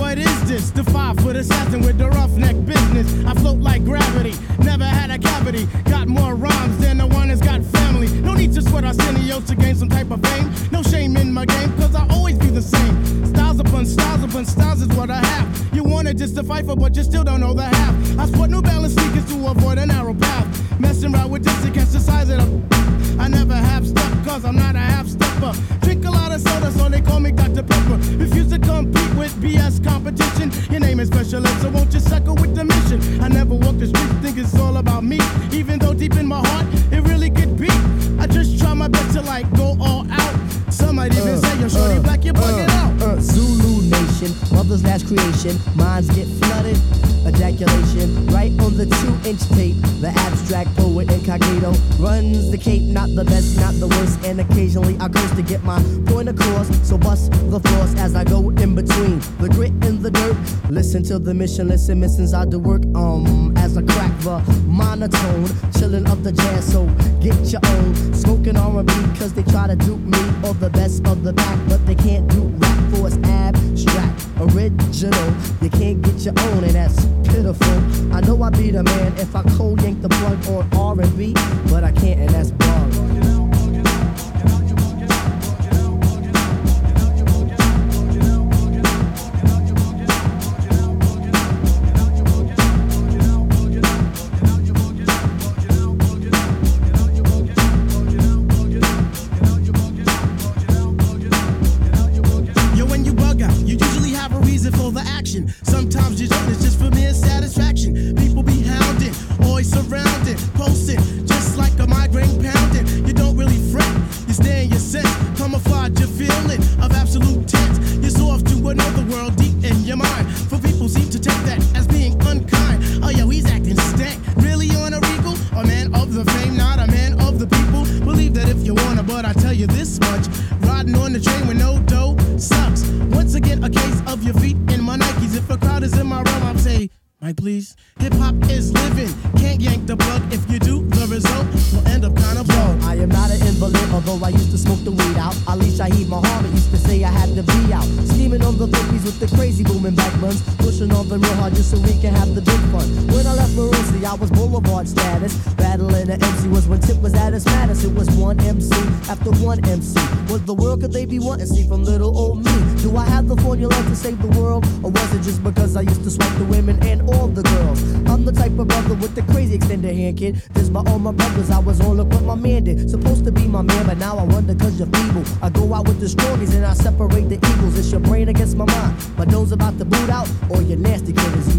What is this? The 5-foot assassin with the roughneck business. I float like gravity, never had a cavity. Got more rhymes than the one that's got family. No need to sweat Arsenio to gain some type of fame. No shame in my game, cause I always be the same. Styles upon styles is what I have. You wanted just to fight for, but you still don't know the half. I sport New Balance sneakers to avoid a narrow path. Messing around with this against the size of the... I never have step, cause I'm not a half-stepper. Drink a lot of soda, so they call me Dr. Pepper. Refuse to compete with BS competition. Your name is Special Ed, so won't you suckle with the mission? I never walk the streets, think it's all about me. Even though deep in my heart, it really could be. I just try my best to like go all out. Some might even say, yo, shorty black, you're bugging out. Zulu Nation, mother's last creation. Minds get flooded, ejaculation. Right on the 2-inch tape, the abstract poet incognito runs the cape, not the best, not the worst. And occasionally I curse to get my point across. So bust the floors as I go in between the grit and the dirt. Listen to the mission, listen, missions I do work. As I crack the monotone, chillin' up the jazz, so get your own. Smoking R&B cause they try to dupe me or the best of the pack, but they can't do rap for it's abstract, original. You can't get your own, and that's pitiful. I know I be the man if I cold yank the plug on R&B, but I can't, and that's bug. Sometimes you don't, it's just for mere satisfaction. People be hounding, always surrounding, posting, just like a migraine pounding. You don't really fret, you stay in your sense. Camouflage your feeling of absolute tense. You're so off to another world deep in your mind. For people seem to take that as being unkind. Oh yo, he's acting stank. Really on a regal? A man of the fame, not a man of the people. Believe that if you wanna, but I tell you this much. Riding on the train with no dough sucks. Once again, a case of your feet in my Nikes. If a crowd is in my realm, I'll say, Mike, please. Hip-hop is living. Can't yank the plug. If you do, the result will end up kind of blown. I am not an invalid, although I used to smoke the weed out. Ali Shaheed Muhammad used to say I had to be out. Scheming on the bookies with the crazy booming back buns. Pushing on the real hard just so we can have the big fun. When I left Maroosie, I was boulevard status. Battling the MC was when Tip was at his maddest. It was one MC after one MC. What the world could they be wanting? See from little old me. Do I have the formula to save the world? Or was it just because I used to swipe the women and all the girls? I'm the type of brother with the crazy extended hand, kid. This by all my brothers, I was all up what my man did. Supposed to be my man, but now I wonder cause you're feeble. I go out with the strongies and I separate the eagles. It's your brain against my mind. My nose about to boot out, or your nasty kid is